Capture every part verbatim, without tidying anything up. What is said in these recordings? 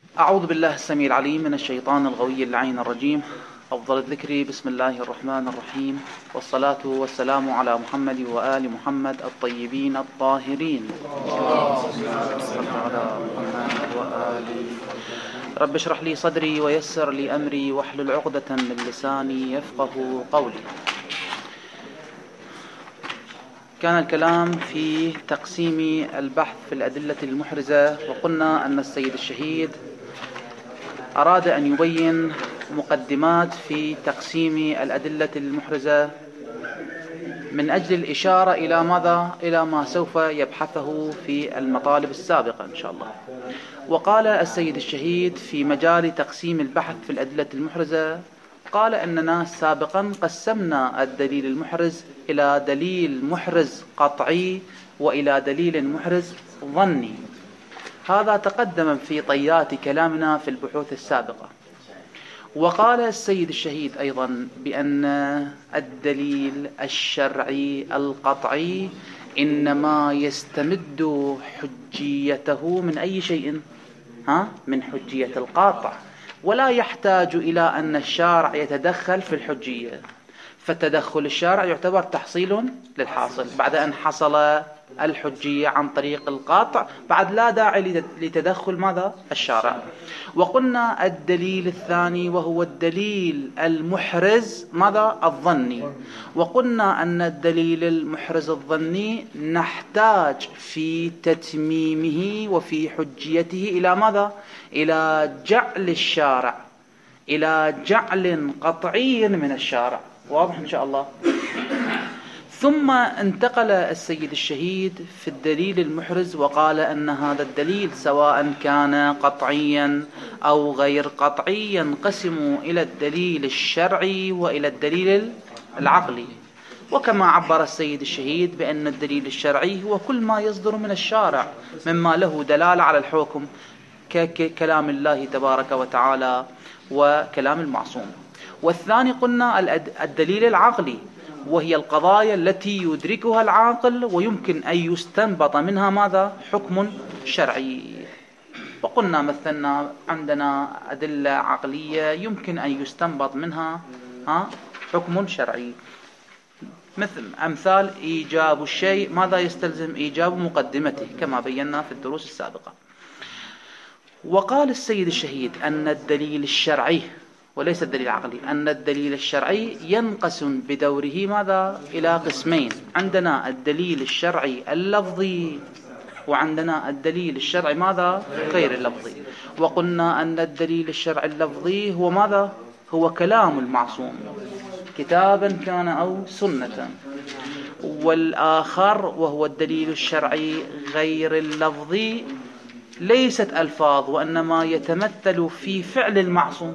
أعوذ بالله السميع العليم من الشيطان الغوي اللعين الرجيم. أفضل الذكر بسم الله الرحمن الرحيم، والصلاة والسلام على محمد وآل محمد الطيبين الطاهرين. على محمد وآل. رب اشرح لي صدري ويسر لي أمري واحلل عقدة من لساني يفقه قولي. كان الكلام في تقسيم البحث في الأدلة المحرزة، وقلنا أن السيد الشهيد أراد أن يبين مقدمات في تقسيم الأدلة المحرزة من أجل الإشارة إلى ماذا؟ إلى ما سوف يبحثه في المطالب السابقة إن شاء الله. وقال السيد الشهيد في مجال تقسيم البحث في الأدلة المحرزة، قال أننا سابقا قسمنا الدليل المحرز إلى دليل محرز قطعي وإلى دليل محرز ظني. هذا تقدم في طيات كلامنا في البحوث السابقة. وقال السيد الشهيد أيضا بأن الدليل الشرعي القطعي إنما يستمد حجيته من أي شيء؟ ها؟ من حجية القاطع، ولا يحتاج إلى أن الشارع يتدخل في الحجية، فالتدخل الشارع يعتبر تحصيل للحاصل. بعد أن حصل الحجية عن طريق القاطع بعد لا داعي لتدخل ماذا؟ الشارع. وقلنا الدليل الثاني وهو الدليل المحرز ماذا؟ الظني. وقلنا أن الدليل المحرز الظني نحتاج في تتميمه وفي حجيته إلى ماذا؟ إلى جعل الشارع، إلى جعل قطعي من الشارع. واضح إن شاء الله؟ ثم انتقل السيد الشهيد في الدليل المحرز وقال أن هذا الدليل سواء كان قطعيا أو غير قطعي ينقسم إلى الدليل الشرعي وإلى الدليل العقلي. وكما عبر السيد الشهيد بأن الدليل الشرعي هو كل ما يصدر من الشارع مما له دلالة على الحكم ككلام الله تبارك وتعالى وكلام المعصوم. والثاني قلنا الدليل العقلي، وهي القضايا التي يدركها العاقل ويمكن أن يستنبط منها ماذا؟ حكم شرعي. وقلنا مثلنا عندنا أدلة عقلية يمكن أن يستنبط منها ها حكم شرعي، مثل أمثال إيجاب الشيء ماذا يستلزم؟ إيجاب مقدمته كما بينا في الدروس السابقة. وقال السيد الشهيد أن الدليل الشرعي وليس الدليل العقلي، أن الدليل الشرعي ينقسم بدوره ماذا؟ إلى قسمين. عندنا الدليل الشرعي اللفظي، وعندنا الدليل الشرعي ماذا؟ غير اللفظي. وقلنا أن الدليل الشرعي اللفظي هو ماذا؟ هو كلام المعصوم كتابا كان أو سنة. والآخر وهو الدليل الشرعي غير اللفظي ليست ألفاظ، وإنما يتمثل في فعل المعصوم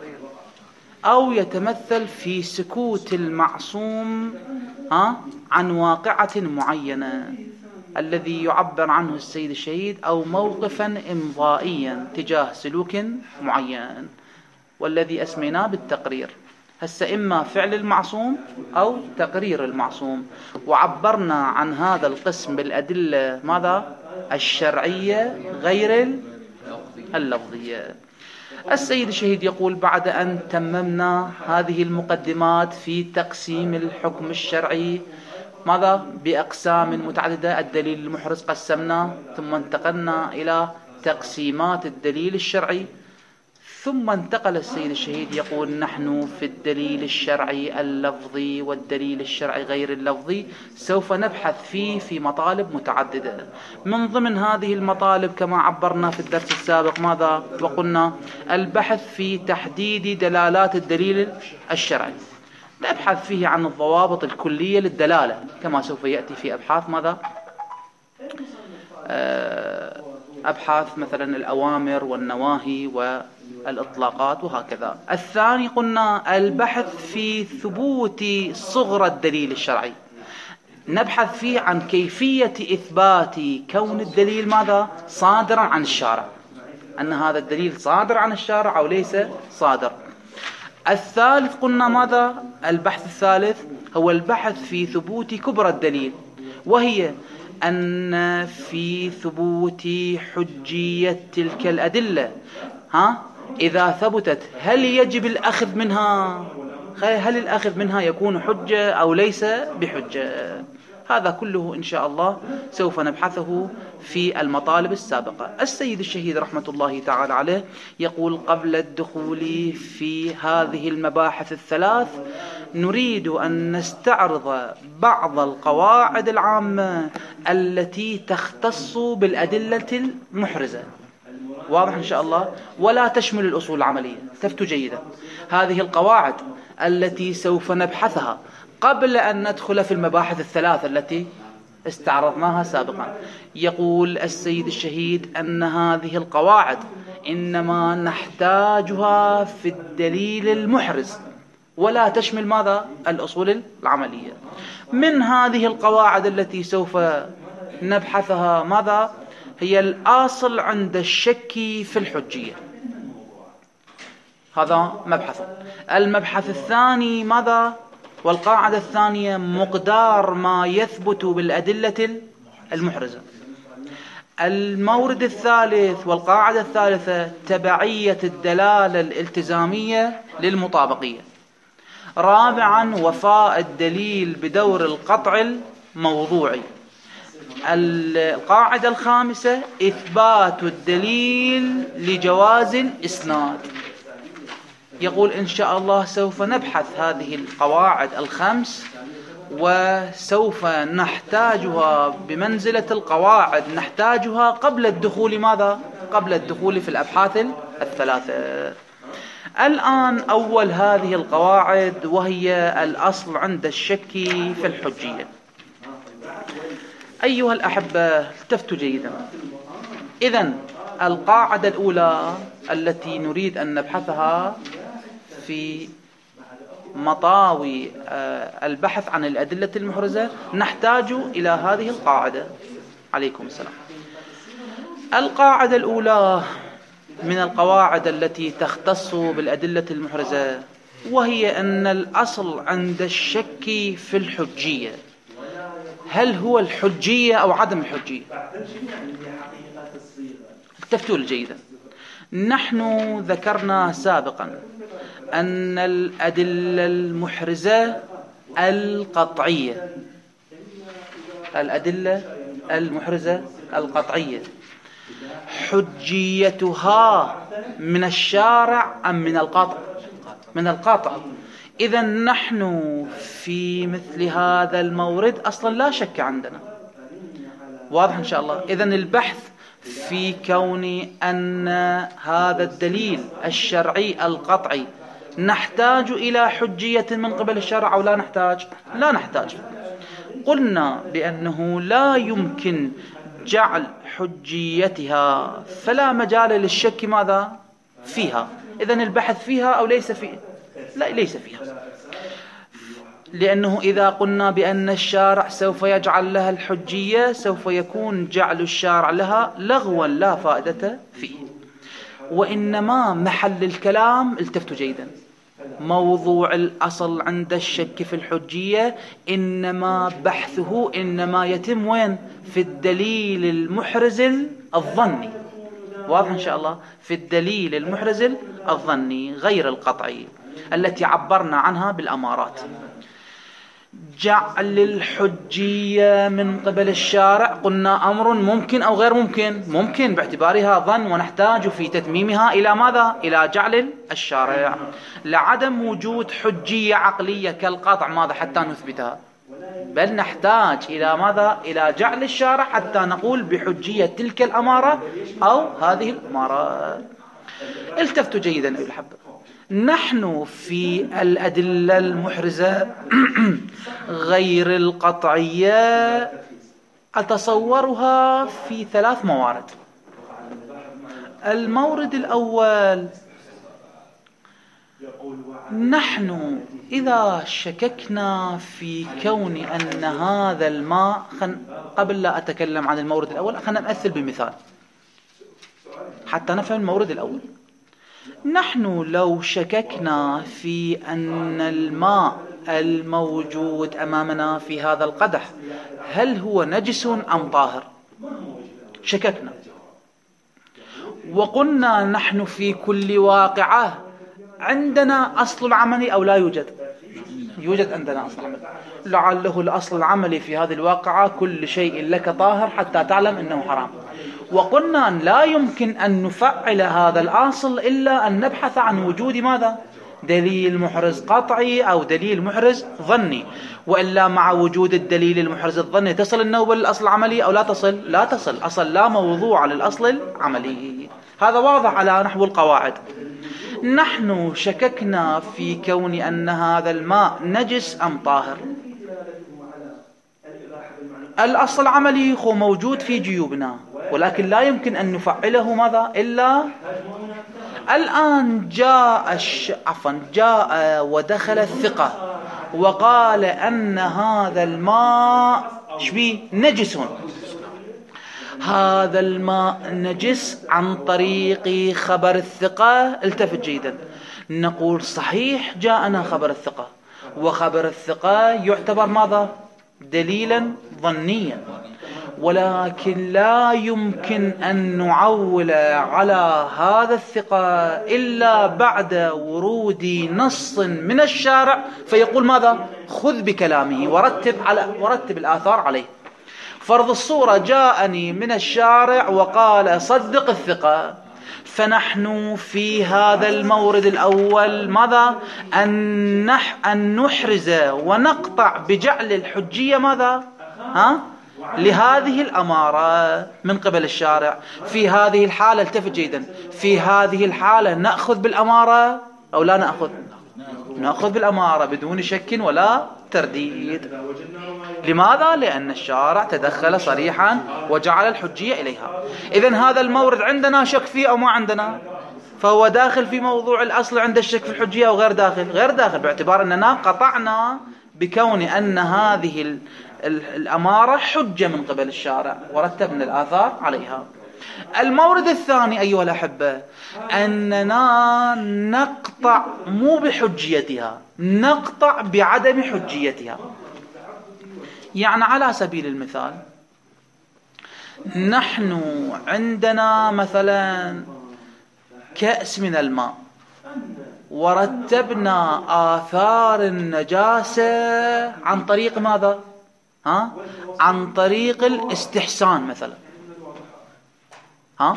أو يتمثل في سكوت المعصوم ها عن واقعة معينة الذي يعبر عنه السيد الشهيد، أو موقفا إمضائيا تجاه سلوك معين، والذي أسميناه بالتقرير. هسه إما فعل المعصوم أو تقرير المعصوم. وعبرنا عن هذا القسم بالأدلة ماذا؟ الشرعية غير اللفظية. السيد الشهيد يقول بعد أن تممنا هذه المقدمات في تقسيم الحكم الشرعي ماذا؟ بأقسام متعددة. الدليل المحرز قسمنا، ثم انتقلنا إلى تقسيمات الدليل الشرعي. ثم انتقل السيد الشهيد يقول نحن في الدليل الشرعي اللفظي والدليل الشرعي غير اللفظي سوف نبحث فيه في مطالب متعددة. من ضمن هذه المطالب كما عبرنا في الدرس السابق ماذا؟ وقلنا البحث في تحديد دلالات الدليل الشرعي. نبحث فيه عن الضوابط الكلية للدلالة كما سوف يأتي في أبحاث ماذا؟ أبحاث مثلا الأوامر والنواهي والإطلاقات وهكذا. الثاني قلنا البحث في ثبوت صغر الدليل الشرعي. نبحث فيه عن كيفية إثبات كون الدليل ماذا؟ صادرا عن الشارع، أن هذا الدليل صادر عن الشارع أو ليس صادر. الثالث قلنا ماذا؟ البحث الثالث هو البحث في ثبوت كبرى الدليل، وهي أن في ثبوت حجية تلك الأدلة، ها إذا ثبتت هل يجب الأخذ منها؟ هل الأخذ منها يكون حجة أو ليس بحجة؟ هذا كله إن شاء الله سوف نبحثه في المطالب السابقة. السيد الشهيد رحمة الله تعالى عليه يقول: قبل الدخول في هذه المباحث الثلاث نريد أن نستعرض بعض القواعد العامة التي تختص بالأدلة المحرزة. واضح إن شاء الله؟ ولا تشمل الأصول العملية. التفتوا جيدا، هذه القواعد التي سوف نبحثها قبل أن ندخل في المباحث الثلاثة التي استعرضناها سابقا. يقول السيد الشهيد أن هذه القواعد إنما نحتاجها في الدليل المحرز، ولا تشمل ماذا؟ الأصول العملية. من هذه القواعد التي سوف نبحثها ماذا؟ هي الأصل عند الشك في الحجية، هذا مبحث. المبحث الثاني ماذا؟ والقاعدة الثانية مقدار ما يثبت بالأدلة المحرزة. المورد الثالث والقاعدة الثالثة تبعية الدلالة الالتزامية للمطابقية. رابعا وفاء الدليل بدور القطع الموضوعي. القاعدة الخامسة إثبات الدليل لجواز الإسناد. يقول إن شاء الله سوف نبحث هذه القواعد الخمس، وسوف نحتاجها بمنزلة القواعد، نحتاجها قبل الدخول ماذا؟ قبل الدخول في الأبحاث الثلاثة. الآن أول هذه القواعد وهي الأصل عند الشك في الحجية. أيها الأحبة التفتوا جيدا. إذن القاعدة الأولى التي نريد أن نبحثها في مطاوي البحث عن الأدلة المحرزة نحتاج إلى هذه القاعدة. عليكم السلام. القاعدة الأولى من القواعد التي تختص بالأدلة المحرزة وهي أن الأصل عند الشك في الحجية، هل هو الحجية أو عدم الحجية؟ التفتوا جيدا. نحن ذكرنا سابقا أن الأدلة المحرزة القطعية، الأدلة المحرزة القطعية حجيتها من الشارع أم من القاطع؟ من القاطع. إذا نحن في مثل هذا المورد أصلا لا شك عندنا. واضح إن شاء الله؟ إذا البحث في كون أن هذا الدليل الشرعي القطعي نحتاج إلى حجية من قبل الشرع أو لا نحتاج؟ لا نحتاج. قلنا بأنه لا يمكن جعل حجيتها، فلا مجال للشك ماذا؟ فيها. إذن البحث فيها أو ليس فيها؟ لا، ليس فيها، لأنه إذا قلنا بأن الشارع سوف يجعل لها الحجية سوف يكون جعل الشارع لها لغوا لا فائدة فيه. وإنما محل الكلام، التفتوا جيدا، موضوع الأصل عند الشك في الحجية إنما بحثه إنما يتم وين؟ في الدليل المحرز الظني. واضح إن شاء الله؟ في الدليل المحرز الظني غير القطعي التي عبرنا عنها بالأمارات. جعل الحجية من قبل الشارع قلنا أمر ممكن أو غير ممكن؟ ممكن باعتبارها ظن، ونحتاج في تتميمها إلى ماذا؟ إلى جعل الشارع. لعدم وجود حجية عقلية كالقطع ماذا حتى نثبتها؟ بل نحتاج إلى ماذا؟ إلى جعل الشارع حتى نقول بحجية تلك الأمارة أو هذه الأمارة. التفتوا جيدا أيها الأحبة. نحن في الأدلة المحرزة غير القطعية أتصورها في ثلاث موارد. المورد الأول، نحن إذا شككنا في كون أن هذا الماء، قبل لا أتكلم عن المورد الأول خلنا نمثل بمثال حتى نفهم المورد الأول. نحن لو شككنا في أن الماء الموجود أمامنا في هذا القدح هل هو نجس أم طاهر؟ شككنا وقلنا نحن في كل واقعة عندنا أصل العملي أو لا يوجد؟ يوجد عندنا أصل عملي. لعله الأصل العملي في هذه الواقعة كل شيء لك طاهر حتى تعلم أنه حرام. وقلنا أن لا يمكن أن نفعل هذا الأصل إلا أن نبحث عن وجود ماذا؟ دليل محرز قطعي أو دليل محرز ظني، وإلا مع وجود الدليل المحرز الظني تصل النوبة للأصل العملي أو لا تصل؟ لا تصل، أصل لا موضوع للأصل العملي. هذا واضح على نحو القواعد. نحن شككنا في كون أن هذا الماء نجس أم طاهر. الأصل العملي هو موجود في جيوبنا، ولكن لا يمكن أن نفعله ماذا إلا الآن جاء الش... عفوا جاء ودخل الثقة وقال أن هذا الماء شبيه نجس. هذا الماء نجس عن طريق خبر الثقة. التفت جيدا، نقول صحيح جاءنا خبر الثقة، وخبر الثقة يعتبر ماذا؟ دليلا ظنيا، ولكن لا يمكن أن نعول على هذا الثقة إلا بعد ورود نص من الشارع فيقول ماذا؟ خذ بكلامه ورتب على ورتب الآثار عليه. فرض الصورة جاءني من الشارع وقال صدق الثقة، فنحن في هذا المورد الأول ماذا؟ أن, نح أن نحرز ونقطع بجعل الحجية ماذا؟ ها؟ لهذه الأمارة من قبل الشارع. في هذه الحالة التفت جيدا، في هذه الحالة نأخذ بالأمارة أو لا نأخذ؟ نأخذ بالأمارة بدون شك ولا ترديد. لماذا؟ لأن الشارع تدخل صريحا وجعل الحجية إليها. إذن هذا المورد عندنا شك فيه أو ما عندنا؟ فهو داخل في موضوع الأصل عند الشك في الحجية أو غير داخل؟ غير داخل، باعتبار أننا قطعنا بكون أن هذه الأمارة حجة من قبل الشارع ورتبنا الآثار عليها. المورد الثاني أيها الأحبة أننا نقطع مو بحجيتها، نقطع بعدم حجيتها. يعني على سبيل المثال نحن عندنا مثلا كأس من الماء ورتبنا آثار النجاسة عن طريق ماذا؟ ها؟ عن طريق الاستحسان مثلا. ها؟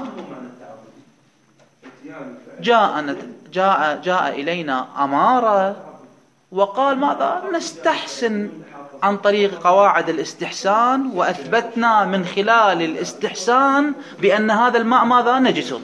جاء جاء جاء إلينا أمارة وقال ماذا؟ نستحسن عن طريق قواعد الاستحسان، وأثبتنا من خلال الاستحسان بأن هذا الماء ماذا؟ نجس.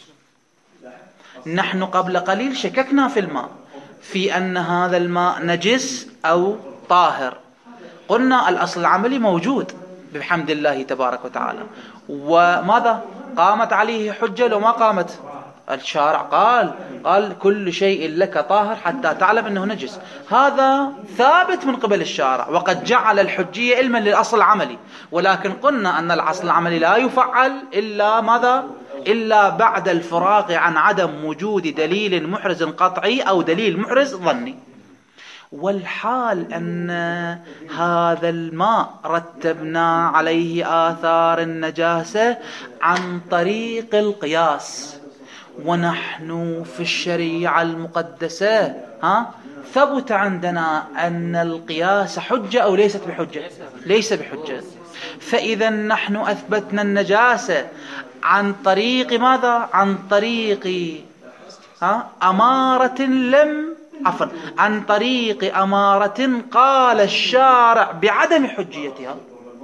نحن قبل قليل شككنا في الماء في أن هذا الماء نجس أو طاهر. قلنا الأصل العملي موجود بحمد الله تبارك وتعالى، وماذا؟ قامت عليه حجة لو ما قامت؟ الشارع قال قال كل شيء لك طاهر حتى تعلم أنه نجس. هذا ثابت من قبل الشارع وقد جعل الحجية علما للأصل العملي، ولكن قلنا أن الأصل العملي لا يفعل إلا ماذا؟ إلا بعد الفراغ عن عدم وجود دليل محرز قطعي أو دليل محرز ظني. والحال أن هذا الماء رتبنا عليه آثار النجاسة عن طريق القياس، ونحن في الشريعة المقدسة ها ثبت عندنا أن القياس حجة أو ليست بحجة؟ ليس بحجة. فإذا نحن أثبتنا النجاسة عن طريق ماذا؟ عن طريق ها أمارة لم عفوا عن طريق أمارة قال الشارع بعدم حجيتها.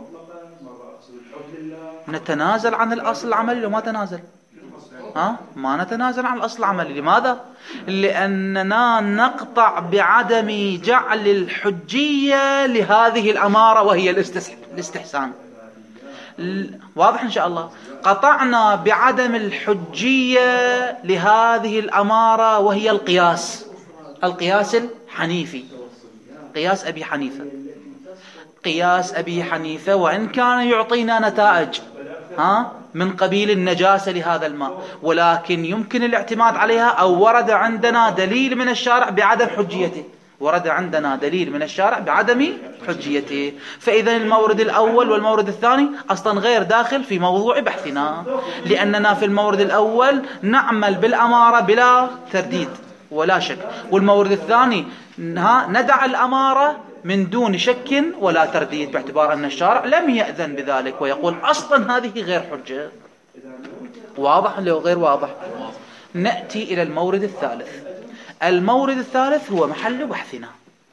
نتنازل عن الأصل العملي وما تنازل؟ ها؟ ما نتنازل عن الأصل العملي. لماذا؟ لأننا نقطع بعدم جعل الحجية لهذه الأمارة وهي الاستحسان. واضح إن شاء الله؟ قطعنا بعدم الحجية لهذه الأمارة وهي القياس، القياس الحنيفي، قياس أبي حنيفة. قياس أبي حنيفة وإن كان يعطينا نتائج ها من قبيل النجاسة لهذا الماء، ولكن يمكن الاعتماد عليها أو ورد عندنا دليل من الشارع بعدم حجيته، ورد عندنا دليل من الشارع بعدم حجيته. فإذا المورد الأول والمورد الثاني أصلا غير داخل في موضوع بحثنا، لأننا في المورد الأول نعمل بالأمارة بلا ترديد ولا شك، والمورد الثاني ندع الأمارة من دون شك ولا ترديد، باعتبار أن الشارع لم يأذن بذلك ويقول أصلا هذه غير حجة. واضح لو غير واضح؟ نأتي إلى المورد الثالث. المورد الثالث هو محل بحثنا.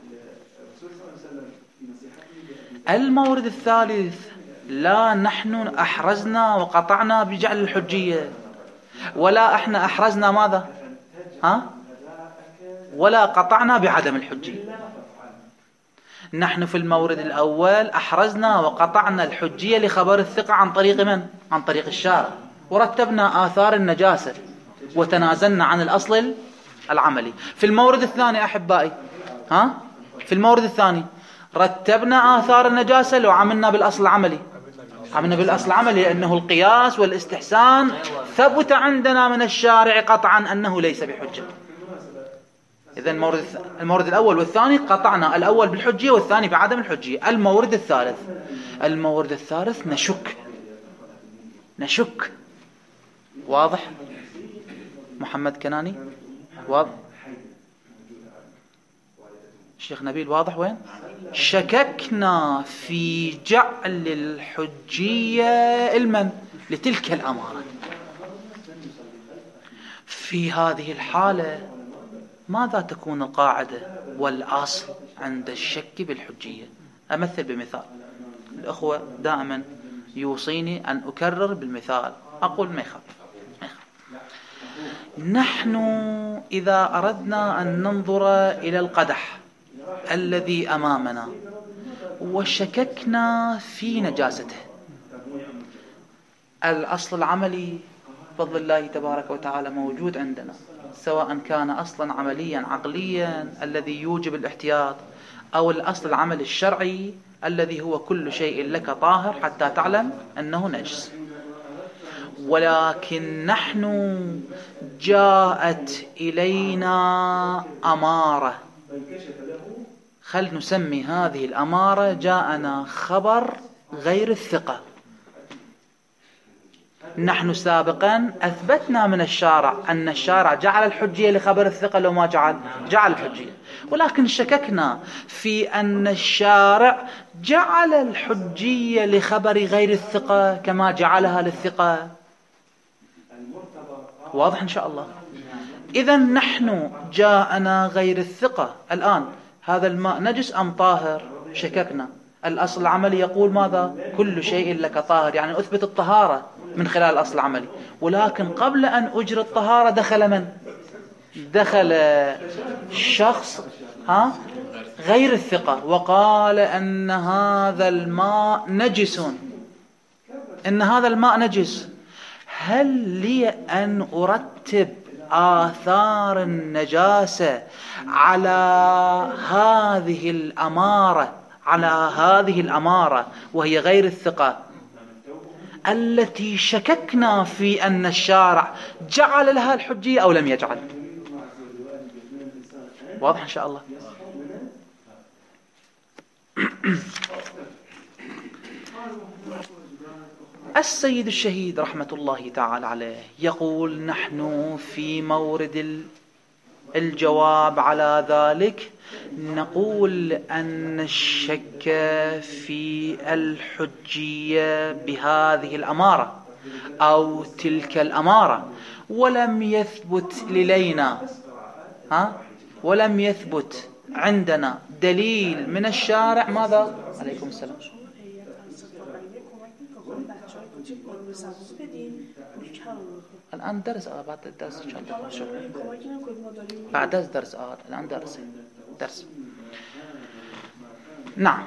المورد الثالث لا نحن أحرزنا وقطعنا بجعل الحجية، ولا احنا أحرزنا ماذا؟ ها؟ ولا قطعنا بعدم الحجية. نحن في المورد الأول أحرزنا وقطعنا الحجية لخبر الثقة عن طريق من؟ عن طريق الشارع، ورتبنا آثار النجاسة وتنازلنا عن الأصل العملي. في المورد الثاني أحبائي، ها؟ في المورد الثاني رتبنا آثار النجاسة لو عملنا بالأصل العملي، عملنا بالأصل العملي لأنه القياس والاستحسان ثبت عندنا من الشارع قطعا أنه ليس بحجة. إذن المورد المورد الأول والثاني قطعنا، الأول بالحجية والثاني بعدم الحجية. المورد الثالث، المورد الثالث نشك نشك واضح؟ محمد كناني واضح؟ الشيخ نبيل واضح؟ وين؟ شككنا في جعل الحجية المن لتلك الأمارة. في هذه الحالة ماذا تكون القاعدة والأصل عند الشك بالحجية؟ أمثل بمثال. الأخوة دائما يوصيني أن أكرر بالمثال، أقول ما يخالف. نحن إذا أردنا أن ننظر إلى القدح الذي أمامنا وشككنا في نجاسته، الأصل العملي بفضل الله تبارك وتعالى موجود عندنا، سواء كان أصلا عمليا عقليا الذي يوجب الاحتياط، أو الأصل العمل الشرعي الذي هو كل شيء لك طاهر حتى تعلم أنه نجس. ولكن نحن جاءت إلينا أمارة، خل نسمي هذه الأمارة جاءنا خبر غير الثقة. نحن سابقا أثبتنا من الشارع أن الشارع جعل الحجية لخبر الثقة لو ما جعل جعل الحجية، ولكن شككنا في أن الشارع جعل الحجية لخبر غير الثقة كما جعلها للثقة. واضح إن شاء الله؟ إذن نحن جاءنا غير الثقة. الآن هذا الماء نجس أم طاهر؟ شككنا. الأصل العملي يقول ماذا؟ كل شيء لك طاهر، يعني أثبت الطهارة من خلال الأصل العملي. ولكن قبل أن أجري الطهارة دخل من؟ دخل شخص ها غير الثقة وقال أن هذا الماء نجس، إن هذا الماء نجس. هل لي أن أرتب آثار النجاسة على هذه الأمارة على هذه الأمارة وهي غير الثقة التي شككنا في أن الشارع جعل لها الحجية أو لم يجعل؟ واضح إن شاء الله؟ السيد الشهيد رحمة الله تعالى عليه يقول نحن في مورد الجواب على ذلك نقول أن الشك في الحجية بهذه الأمارة أو تلك الأمارة ولم يثبت لدينا ها ولم يثبت عندنا دليل من الشارع. ماذا؟ عليكم السلام. الآن درس آه بعد الدرس إن شاء الله بعد درس آه الآن درس درس نعم.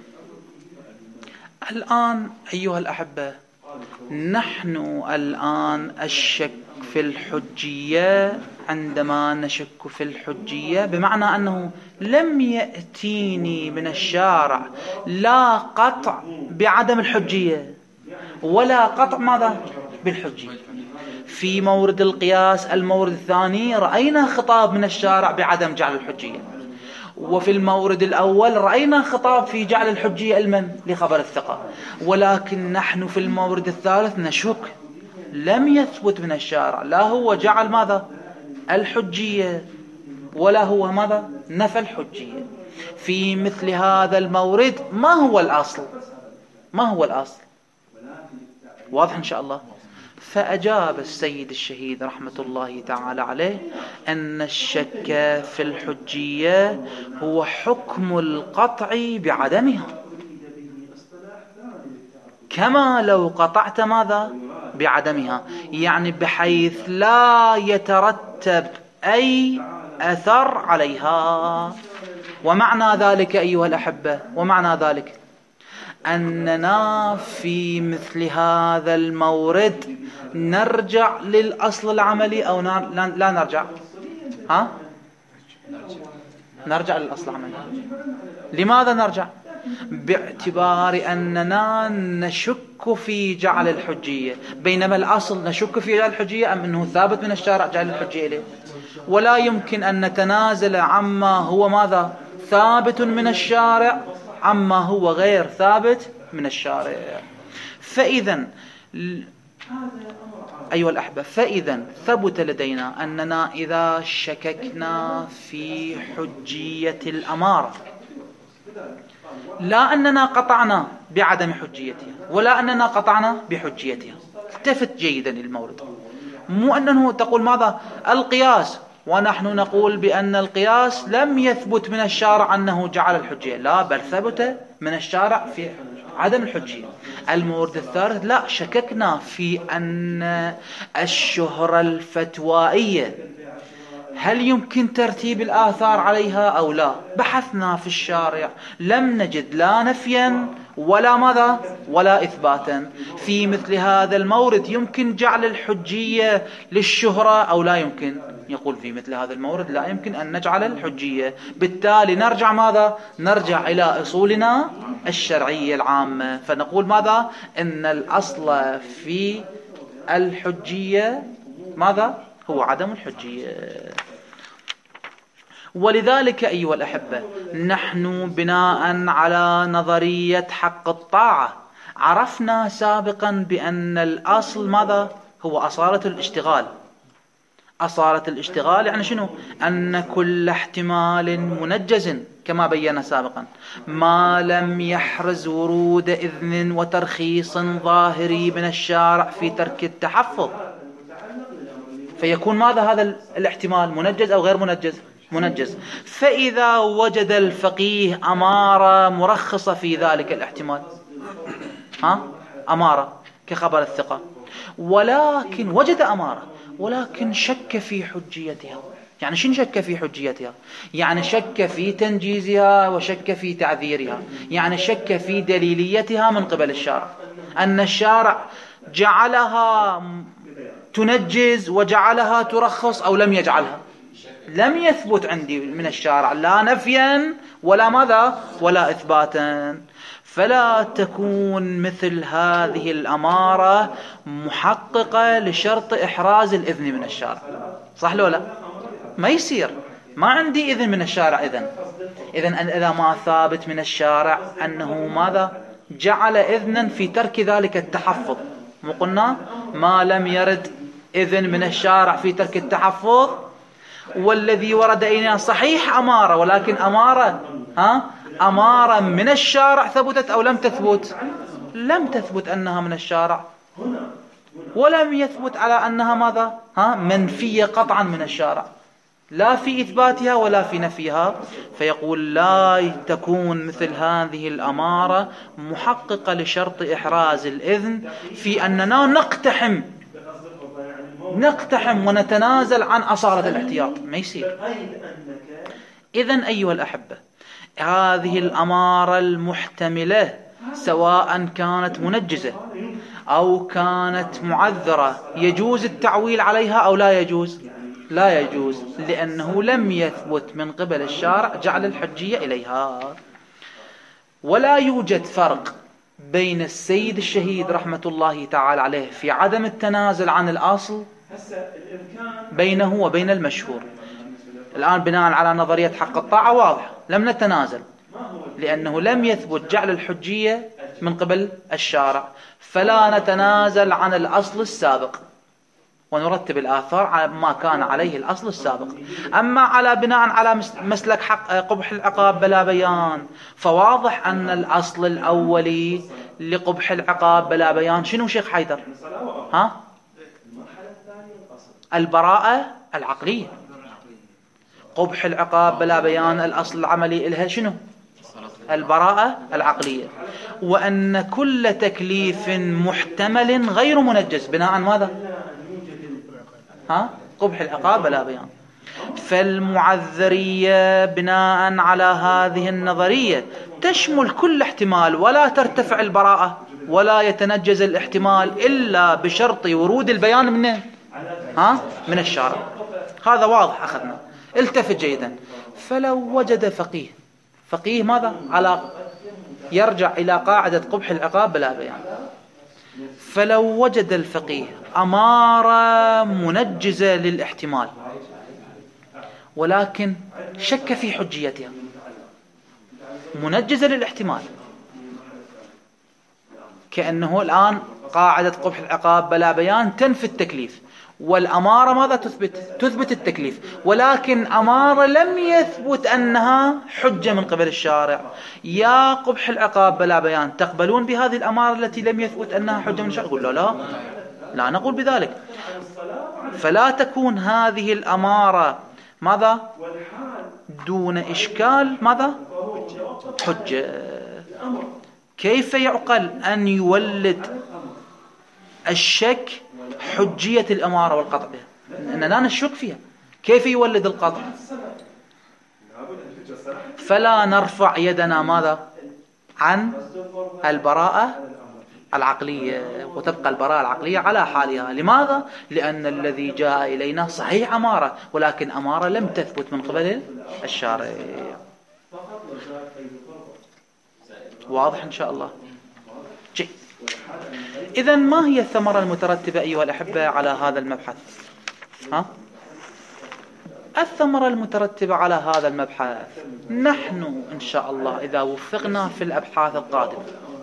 الآن أيها الأحبة نحن الآن الشك في الحجية، عندما نشك في الحجية بمعنى أنه لم يأتيني من الشارع لا قطع بعدم الحجية ولا قطع ماذا بالحجية. في مورد القياس المورد الثاني رأينا خطاب من الشارع بعدم جعل الحجية، وفي المورد الأول رأينا خطاب في جعل الحجية المن لخبر الثقة، ولكن نحن في المورد الثالث نشك، لم يثبت من الشارع، لا هو جعل ماذا الحجية ولا هو ماذا نفى الحجية. في مثل هذا المورد ما هو الأصل؟ ما هو الأصل؟ واضح إن شاء الله. فأجاب السيد الشهيد رحمة الله تعالى عليه أن الشك في الحجية هو حكم القطع بعدمها، كما لو قطعت ماذا بعدمها، يعني بحيث لا يترتب أي أثر عليها. ومعنى ذلك أيها الأحبة، ومعنى ذلك أننا في مثل هذا المورد نرجع للأصل العملي أو لا نرجع؟ ها؟ نرجع للأصل العملي. لماذا نرجع؟ باعتبار أننا نشك في جعل الحجية، بينما الأصل نشك في جعل الحجية أم أنه ثابت من الشارع جعل الحجية إليه، ولا يمكن أن نتنازل عما هو ماذا ثابت من الشارع عما هو غير ثابت من الشارع. فإذا أيها الأحبة، فإذا ثبت لدينا أننا إذا شككنا في حجية الأمارة، لا أننا قطعنا بعدم حجيتها ولا أننا قطعنا بحجيتها، التفت جيدا للمورد، مو أنه تقول ماذا القياس ونحن نقول بأن القياس لم يثبت من الشارع أنه جعل الحجية، لا، بل ثبت من الشارع في عدم الحجية. المورد الثالث لا، شككنا في أن الشهرة الفتوائية هل يمكن ترتيب الآثار عليها أو لا، بحثنا في الشارع لم نجد لا نفيا ولا ماذا ولا إثباتا. في مثل هذا المورد يمكن جعل الحجية للشهرة أو لا يمكن؟ يقول في مثل هذا المورد لا يمكن أن نجعل الحجية، بالتالي نرجع ماذا؟ نرجع إلى أصولنا الشرعية العامة، فنقول ماذا؟ إن الأصل في الحجية ماذا؟ هو عدم الحجية. ولذلك أيها الأحبة، نحن بناء على نظرية حق الطاعة عرفنا سابقا بأن الأصل ماذا؟ هو أصالة الاشتغال. أصالة الاشتغال يعني شنو؟ أن كل احتمال منجز كما بينا سابقا ما لم يحرز ورود إذن وترخيص ظاهري من الشارع في ترك التحفظ، فيكون ماذا هذا الاحتمال؟ منجز أو غير منجز؟ منجز. فإذا وجد الفقيه أمارة مرخصة في ذلك الاحتمال، ها؟ أمارة كخبر الثقة، ولكن وجد أمارة ولكن شك في حجيتها، يعني شنو شك في حجيتها؟ يعني شك في تنجيزها وشك في تعذيرها، يعني شك في دليليتها من قبل الشارع، أن الشارع جعلها تنجز وجعلها ترخص أو لم يجعلها، لم يثبت عندي من الشارع لا نفيا ولا ماذا ولا إثباتا. فلا تكون مثل هذه الأمارة محققة لشرط إحراز الإذن من الشارع، صح لو لا؟ ما يصير، ما عندي إذن من الشارع. إذن إذن إذا ما ثابت من الشارع أنه ماذا جعل إذنا في ترك ذلك التحفظ، مو قلنا ما لم يرد إذن من الشارع في ترك التحفظ، والذي ورد إلينا صحيح أمارة، ولكن أمارة ها أمارة من الشارع ثبتت أو لم تثبت؟ لم تثبت أنها من الشارع، ولم يثبت على أنها ماذا ها منفية قطعا من الشارع، لا في إثباتها ولا في نفيها. فيقول لا تكون مثل هذه الأمارة محققة لشرط إحراز الإذن في أننا نقتحم نقتحم ونتنازل عن أصالة الاحتياط، ما يصير. إذن أيها الأحبة، هذه الأمارة المحتملة سواء كانت منجزة أو كانت معذرة يجوز التعويل عليها أو لا يجوز؟ لا يجوز، لأنه لم يثبت من قبل الشارع جعل الحجية إليها. ولا يوجد فرق بين السيد الشهيد رحمة الله تعالى عليه في عدم التنازل عن الأصل بينه وبين المشهور. الآن بناء على نظرية حق الطاعة واضح لم نتنازل، لأنه لم يثبت جعل الحجية من قبل الشارع، فلا نتنازل عن الأصل السابق ونرتب الآثار على ما كان عليه الأصل السابق. أما على بناء على مسلك حق قبح العقاب بلا بيان، فواضح أن الأصل الأولي لقبح العقاب بلا بيان شنو شيخ حيدر؟ ها؟ البراءة العقلية. قبح العقاب بلا بيان الأصل العملي إلها شنو؟ البراءة العقلية. وأن كل تكليف محتمل غير منجز بناء ماذا؟ ها؟ قبح العقاب بلا بيان. فالمعذرية بناء على هذه النظرية تشمل كل احتمال، ولا ترتفع البراءة ولا يتنجز الاحتمال إلا بشرط ورود البيان من ها؟ من الشارع. هذا واضح أخذنا. التفت جيدا. فلو وجد فقيه فقيه ماذا؟ على يرجع إلى قاعدة قبح العقاب بلا بيان. فلو وجد الفقيه أمارة منجزة للاحتمال ولكن شك في حجيتها، منجزة للاحتمال، كأنه الآن قاعدة قبح العقاب بلا بيان تنفي التكليف، والأمارة ماذا تثبت؟ تثبت التكليف، ولكن أمارة لم يثبت أنها حجة من قبل الشارع. يا قبح العقاب بلا بيان تقبلون بهذه الأمارة التي لم يثبت أنها حجة من الشارع؟ قل لا لا لا نقول بذلك. فلا تكون هذه الأمارة ماذا؟ دون إشكال ماذا؟ حجة. كيف يعقل أن يولد الشك حجية الأمارة والقطع بها؟ أننا نشك فيها. كيف يولد القطع؟ فلا نرفع يدنا ماذا؟ عن البراءة العقلية، وتبقى البراءة العقلية على حالها. لماذا؟ لأن الذي جاء إلينا صحيح أمارة، ولكن أمارة لم تثبت من قبل الشارع. واضح إن شاء الله؟ جيد. إذن ما هي الثمرة المترتبة أيها الأحبة على هذا المبحث؟ ها؟ الثمرة المترتبة على هذا المبحث، نحن إن شاء الله إذا وفقنا في الأبحاث القادمة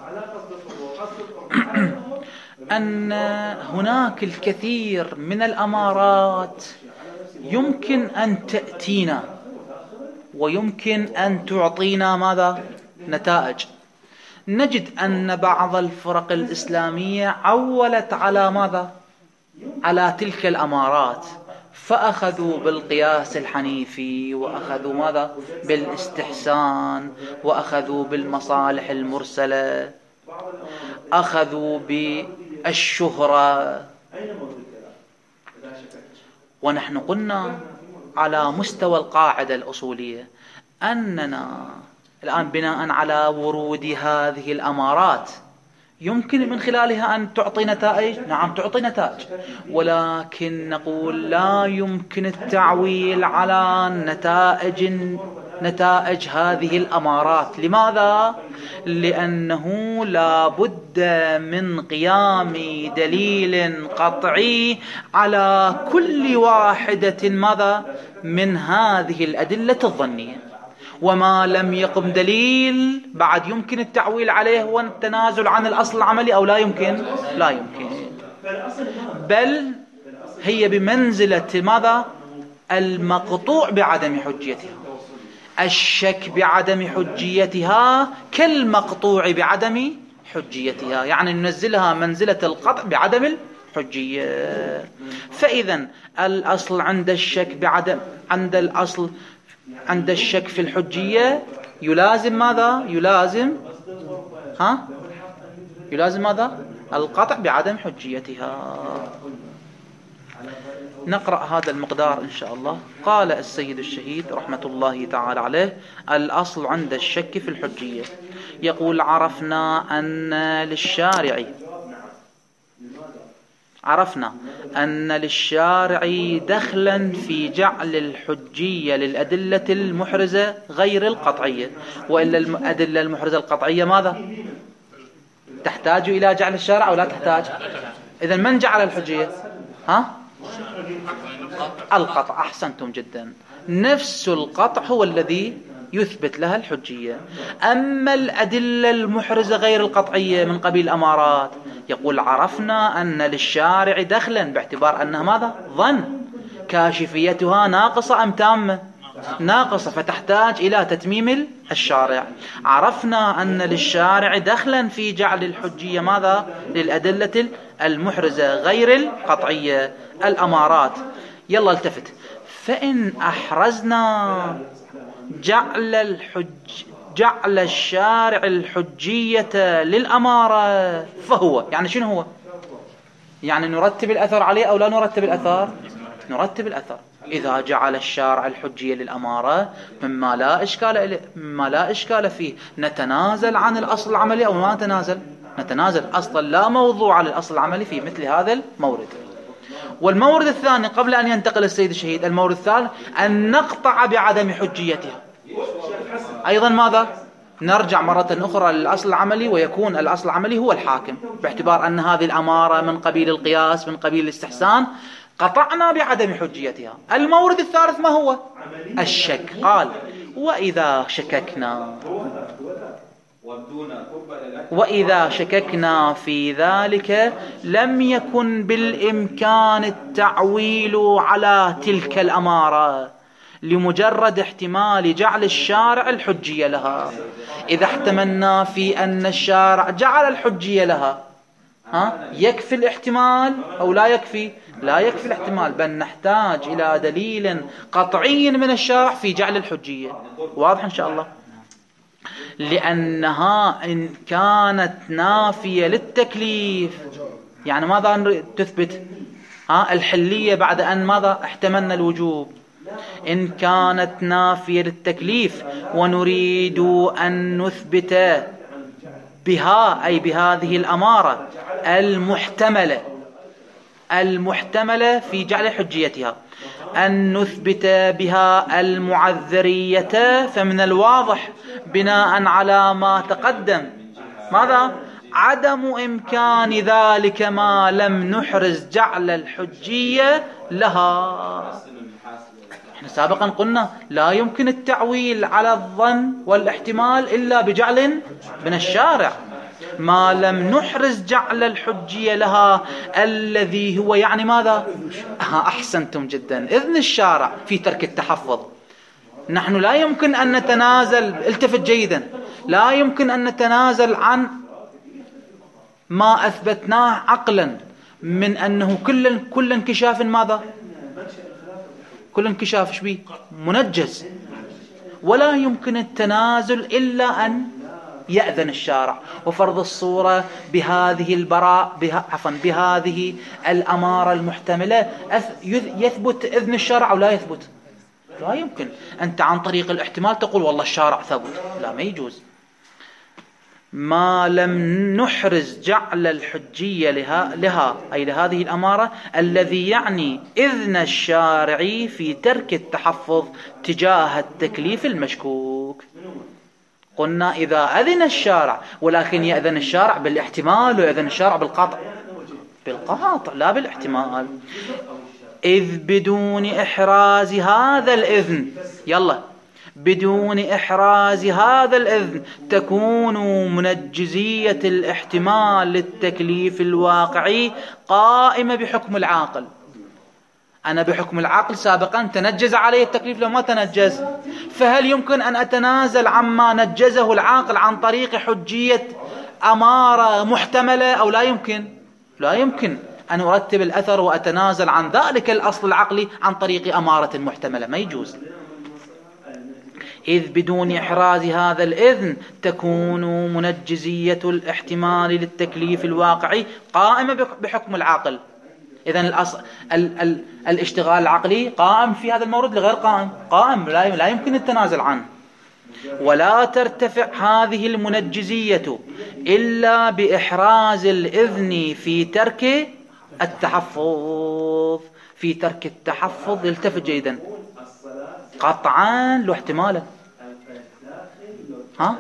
أن هناك الكثير من الأمارات يمكن أن تأتينا ويمكن أن تعطينا ماذا؟ نتائج. نجد أن بعض الفرق الإسلامية عولت على ماذا؟ على تلك الأمارات، فأخذوا بالقياس الحنيفي، وأخذوا ماذا؟ بالاستحسان، وأخذوا بالمصالح المرسلة، أخذوا بالشهرة. ونحن قلنا على مستوى القاعدة الأصولية أننا الآن بناء على ورود هذه الأمارات يمكن من خلالها أن تعطي نتائج. نعم تعطي نتائج، ولكن نقول لا يمكن التعويل على نتائج نتائج هذه الأمارات. لماذا؟ لأنه لا بد من قيام دليل قطعي على كل واحدة ماذا؟ من هذه الأدلة الظنية. وما لم يقم دليل بعد يمكن التعويل عليه والتنازل عن الأصل العملي أو لا يمكن؟ لا يمكن. بل هي بمنزلة ماذا؟ المقطوع بعدم حجيتها. الشك بعدم حجيتها كالمقطوع بعدم حجيتها، يعني ننزلها منزلة القطع بعدم الحجية. فإذا الأصل عند الشك بعدم عند الأصل عند الشك في الحجية يلازم ماذا؟ يلازم ها؟ يلازم ماذا؟ القطع بعدم حجيتها. نقرأ هذا المقدار إن شاء الله. قال السيد الشهيد رحمة الله تعالى عليه: الأصل عند الشك في الحجية. يقول: عرفنا أن للشارع عرفنا أن للشارع دخلا في جعل الحجية للأدلة المحرزة غير القطعية، وإلا الأدلة المحرزة القطعية ماذا؟ تحتاج إلى جعل الشارع أو لا تحتاج؟ إذن من جعل الحجية؟ ها؟ القطع. أحسنتم جدا. نفس القطع هو الذي يثبت لها الحجية. أما الأدلة المحرزة غير القطعية من قبيل الأمارات، يقول عرفنا أن للشارع دخلا باعتبار أنها ماذا؟ ظن، كاشفيتها ناقصة أم تامة؟ ناقصة، فتحتاج إلى تتميم الشارع. عرفنا أن للشارع دخلا في جعل الحجية ماذا؟ للأدلة المحرزة غير القطعية الأمارات. يلا التفت. فإن أحرزنا جعل الحج جعل الشارع الحجية للأمارة فهو، يعني شنو هو؟ يعني نرتب الأثر عليه أو لا نرتب الأثر؟ نرتب الأثر. إذا جعل الشارع الحجية للأمارة مما لا إشكال مما لا إشكال فيه، نتنازل عن الأصل العملي أو ما نتنازل؟ نتنازل. أصلا لا موضوع على الأصل العملي في مثل هذا المورد. والمورد الثاني قبل أن ينتقل السيد الشهيد، المورد الثالث أن نقطع بعدم حجيتها. أيضا ماذا؟ نرجع مرة أخرى للأصل العملي، ويكون الأصل العملي هو الحاكم، باعتبار أن هذه الأمارة من قبيل القياس من قبيل الاستحسان، قطعنا بعدم حجيتها. المورد الثالث ما هو؟ الشك. قال وإذا شككنا وإذا شككنا في ذلك لم يكن بالإمكان التعويل على تلك الأمارة لمجرد احتمال جعل الشارع الحجية لها. إذا احتملنا في أن الشارع جعل الحجية لها، ها يكفي الاحتمال أو لا يكفي؟ لا يكفي الاحتمال، بل نحتاج إلى دليل قطعي من الشارع في جعل الحجية. واضح إن شاء الله؟ لأنها إن كانت نافية للتكليف، يعني ماذا تثبت؟ ها الحلية بعد أن ماذا احتملنا الوجوب. إن كانت نافية للتكليف ونريد أن نثبت بها، أي بهذه الأمارة المحتملة المحتملة في جعل حجيتها، أن نثبت بها المعذرية، فمن الواضح بناء على ما تقدم ماذا؟ عدم إمكان ذلك ما لم نحرز جعل الحجية لها. احنا سابقا قلنا لا يمكن التعويل على الظن والاحتمال إلا بجعل من الشارع، ما لم نحرز جعل الحجية لها، الذي هو يعني ماذا؟ أحسنتم جدا، إذن الشارع في ترك التحفظ. نحن لا يمكن أن نتنازل، التفت جيدا، لا يمكن أن نتنازل عن ما أثبتناه عقلا من أنه كل كل انكشاف ماذا؟ كل انكشاف شبيه منجز، ولا يمكن التنازل إلا أن يأذن الشارع. وفرض الصورة بهذه البراء بها عفوا بهذه الأمارة المحتملة يثبت إذن الشارع أو لا يثبت؟ لا يمكن. أنت عن طريق الاحتمال تقول والله الشارع ثبت، لا، ما يجوز. ما لم نحرز جعل الحجية لها, لها أي لهذه الأمارة، الذي يعني إذن الشارع في ترك التحفظ تجاه التكليف المشكوك. قلنا إذا أذن الشارع، ولكن يأذن الشارع بالاحتمال ويأذن الشارع بالقطع، بالقطع لا بالاحتمال. إذ بدون إحراز هذا الإذن، يلا بدون إحراز هذا الإذن تكون منجزية الاحتمال للتكليف الواقعي قائمة بحكم العاقل. أنا بحكم العقل سابقا تنجز عليه التكليف لو ما تنجز، فهل يمكن أن أتنازل عما نجزه العاقل عن طريق حجية أمارة محتملة أو لا يمكن؟ لا يمكن أن أرتب الأثر وأتنازل عن ذلك الأصل العقلي عن طريق أمارة محتملة، ما يجوز. إذ بدون إحراز هذا الإذن تكون منجزية الاحتمال للتكليف الواقعي قائمة بحكم العاقل. إذن الأصل ال ال الاشتغال العقلي قائم في هذا المورد لغير قائم، قائم لا, لا يمكن التنازل عنه. ولا ترتفع هذه المنجزية إلا بإحراز الإذن في ترك التحفظ. في ترك التحفظ التفت جيدا، قطعا له احتمالا، ها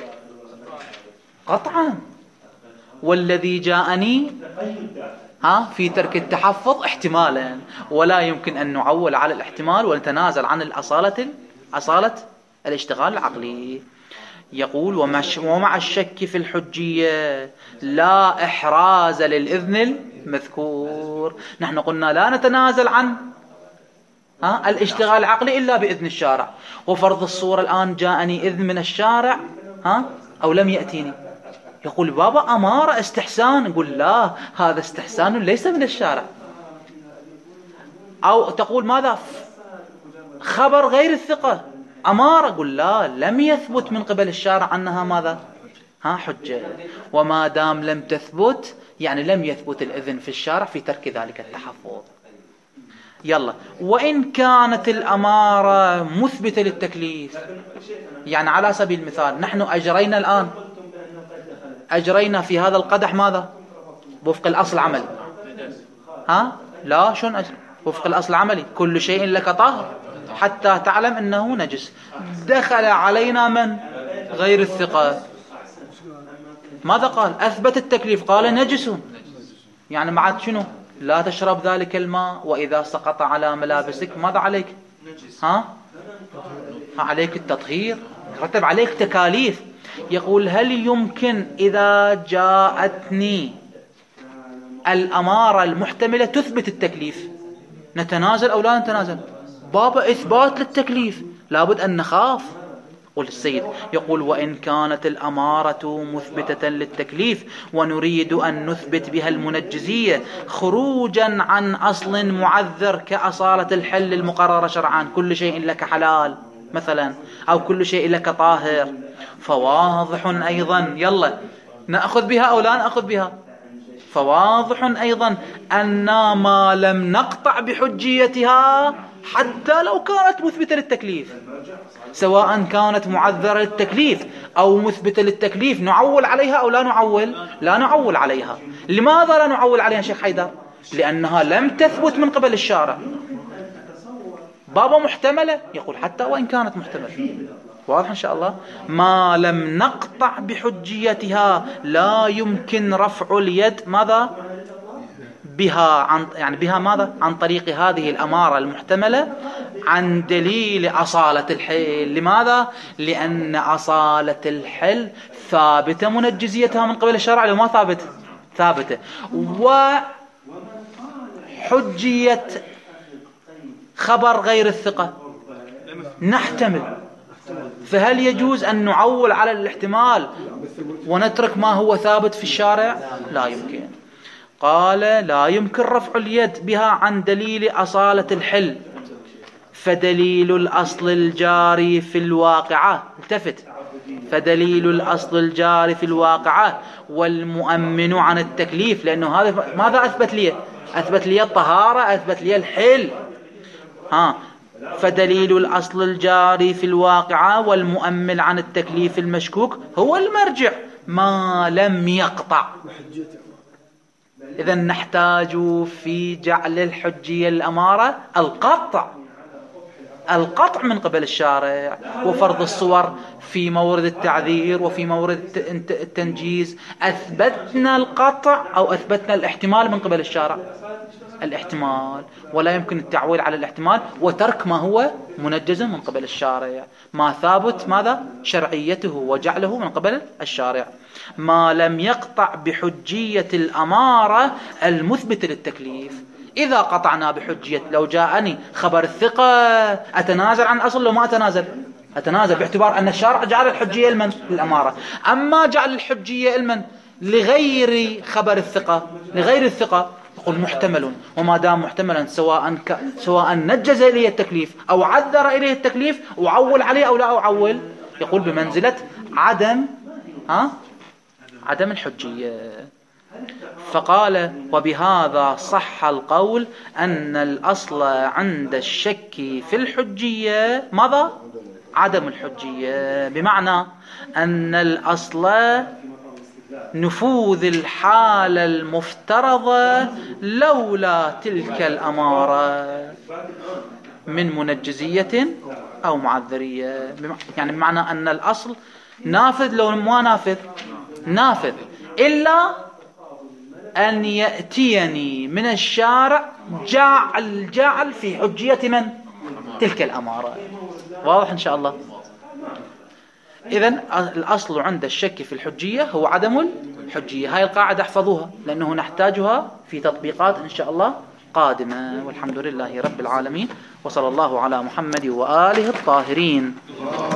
قطعا. والذي جاءني ها في ترك التحفظ احتمالا، ولا يمكن أن نعول على الاحتمال ونتنازل عن الأصالة أصالة الاشتغال العقلي. يقول ومع الشك في الحجية لا إحراز للإذن المذكور. نحن قلنا لا نتنازل عن ها الاشتغال العقلي إلا بإذن الشارع، وفرض الصورة الآن جاءني إذن من الشارع ها أو لم يأتيني. يقول بابا أمارة استحسان، نقول لا، هذا استحسان ليس من الشارع. أو تقول ماذا خبر غير الثقة أمارة، قل لا، لم يثبت من قبل الشارع أنها ماذا ها حجة، وما دام لم تثبت يعني لم يثبت الإذن في الشارع في ترك ذلك التحفظ. يلا، وإن كانت الأمارة مثبتة للتكليف، يعني على سبيل المثال نحن أجرينا الآن أجرينا في هذا القدح ماذا وفق الأصل العملي ها لا شون أجر وفق الأصل العملي كل شيء لك طاهر حتى تعلم أنه نجس. دخل علينا من غير الثقة، ماذا قال؟ أثبت التكليف، قال نجس، يعني معك شنو؟ لا تشرب ذلك الماء، وإذا سقط على ملابسك ماذا عليك؟ ها؟ عليك التطهير، رتب عليك تكاليف. يقول هل يمكن إذا جاءتني الأمارة المحتملة تثبت التكليف نتنازل أو لا نتنازل؟ بابا إثبات للتكليف لابد أن نخاف. قل السيد يقول وإن كانت الأمارة مثبتة للتكليف ونريد أن نثبت بها المنجزية خروجا عن أصل معذر كأصالة الحل المقررة شرعا، كل شيء لك حلال مثلا أو كل شيء لك طاهر، فواضح أيضا، يلا نأخذ بها أو لا نأخذ بها، فواضح أيضا أن ما لم نقطع بحجيتها حتى لو كانت مثبتة للتكليف، سواء كانت معذرة للتكليف أو مثبتة للتكليف، نعول عليها أو لا نعول؟ لا نعول عليها. لماذا لا نعول عليها شيخ حيدر؟ لأنها لم تثبت من قبل الشارع. بابا محتملة، يقول حتى وإن كانت محتملة، واضح إن شاء الله. ما لم نقطع بحجيتها لا يمكن رفع اليد ماذا بها عن يعني بها ماذا عن طريق هذه الأمارة المحتملة عن دليل أصالة الحل. لماذا؟ لأن أصالة الحل ثابتة منجزيتها من قبل الشرع لو ما ثابت ثابتة، وحجية خبر غير الثقة نحتمل، فهل يجوز أن نعول على الاحتمال ونترك ما هو ثابت في الشارع؟ لا يمكن. قال لا يمكن رفع اليد بها عن دليل أصالة الحل، فدليل الأصل الجاري في الواقعة، التفت، فدليل الأصل الجاري في الواقعة والمؤمن عن التكليف، لأنه هذا ماذا أثبت لي؟ أثبت لي الطهارة، أثبت لي الحل. ها فدليل الأصل الجاري في الواقعة والمؤمن عن التكليف المشكوك هو المرجع ما لم يقطع. إذن نحتاج في جعل الحجية الأمارة القطع القطع من قبل الشارع، وفرض الصور في مورد التعذير وفي مورد التنجيز أثبتنا القطع أو أثبتنا الاحتمال من قبل الشارع، الاحتمال، ولا يمكن التعويل على الاحتمال وترك ما هو منجز من قبل الشارع، ما ثابت ماذا شرعيته وجعله من قبل الشارع. ما لم يقطع بحجية الأمارة المثبتة للتكليف. إذا قطعنا بحجية، لو جاءني خبر الثقة أتنازل عن أصل، لو ما أتنازل أتنازل باعتبار أن الشارع جعل الحجية المن للأمارة. أما جعل الحجية المن لغير خبر الثقة لغير الثقة يقول محتمل، وما دام محتملا سواء ك... سواء نجز إليه التكليف أو عذر إليه التكليف وعول عليه أو لا أعول، يقول بمنزلة عدم ها عدم الحجية. فقال وبهذا صح القول أن الأصل عند الشك في الحجية ماذا؟ عدم الحجية، بمعنى أن الأصل نفوذ الحالة المفترضة لولا تلك الأمارة من منجزية أو معذرية، يعني بمعنى أن الأصل نافذ لو ما نافذ نافذ، إلا أن يأتيني من الشارع جعل جعل في حجية من؟ تلك الأمارة. واضح إن شاء الله؟ إذن الأصل عند الشك في الحجية هو عدم الحجية. هاي القاعدة احفظوها لأنه نحتاجها في تطبيقات إن شاء الله قادمة. والحمد لله رب العالمين، وصلى الله على محمد وآله الطاهرين.